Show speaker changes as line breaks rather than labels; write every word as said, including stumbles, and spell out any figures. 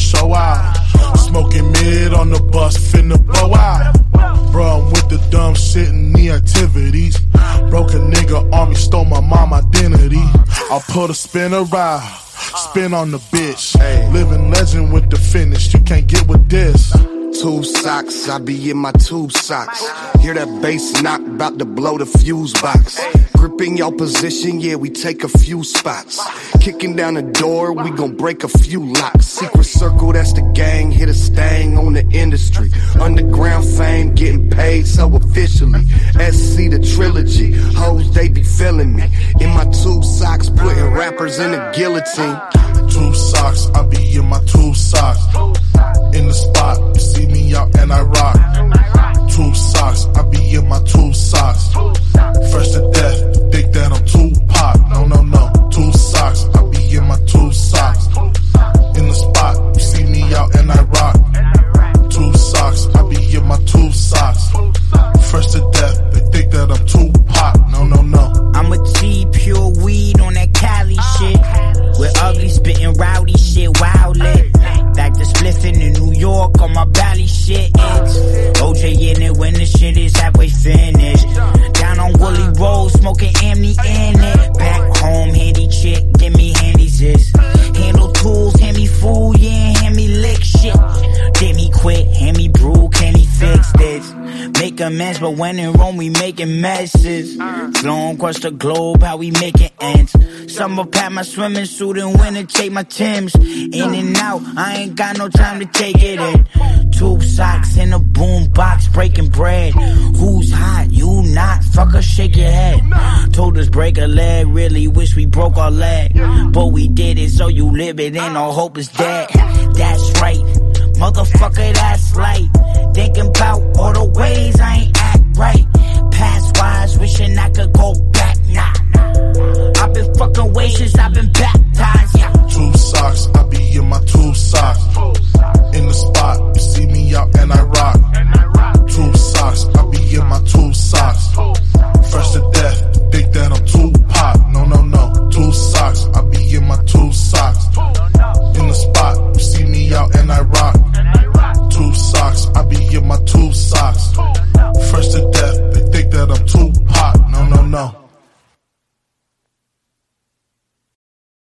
show out. Smoking mid on the bus, finna blow out. Bro, I'm with the dumb shit and the activities. Broke a nigga on me, stole my mom identity. I put a spin around, spin on the bitch. Living legend with the finish, you can't get with this.
Tube socks, I be in my tube socks. Hear that bass knock, bout to blow the fuse box. Gripping your position, yeah, we take a few spots. Kicking down the door, we gon' break a few locks. Secret circle, that's the gang, hit a stang on the industry. Underground fame, getting paid so officially. S C the trilogy, hoes, they be feeling me. In my tube socks, putting rappers in the guillotine.
Tube socks, I be in my tube socks. In the spot, you see me out and I rock. Tube socks, I be in my tube socks. Fresh to death, think that I'm Tupac. No, no, no, tube socks, I be in my tube socks. In the spot, you see me out and I rock. Tube socks, I be in my tube socks. Fresh to death, they think that I'm Tupac. No, no, no.
I'm a G, pure weed on that Cali shit. With ugly spitting rowdy shit, wild lit. Back to spliffing in New York on my Bally shit. It's O J in it when the shit is halfway finished. Down on Woolly Road, smoking Amni in it. Back home, handy chick, give me handies this. Handle tools, hand me food, yeah, hand me lick shit. Did me quit, hand me brew, can he fix this? Make amends, but when in Rome, we making messes. Flown across the globe, how we making ends. Summer pack my swimming suit and winter take my Timbs. In and out, I ain't got no time to take it in. Tube socks in a boom box, breaking bread. Who's hot? You not? Fucker, shake your head. Told us break a leg, really wish we broke our leg. But we did it, so you live it, and all hope is dead. That's right, motherfucker, that's light. Thinking about all the